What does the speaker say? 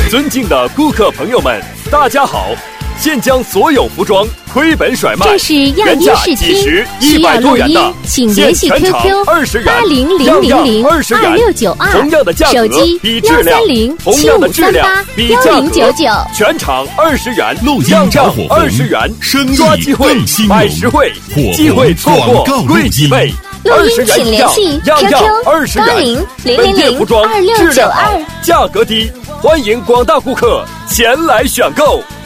尊敬的顾客朋友们，大家好！现将所有服装亏本甩卖， 这是样衣试听，需要录音，请联系 QQ 8000022692， 同样的价格比质量，同样的质量比价格，全场20元，样样20元，抓机会买实惠，机会错过贵几倍。20元以上，样样20元。本店服装质量好，价格低，欢迎广大顾客前来选购。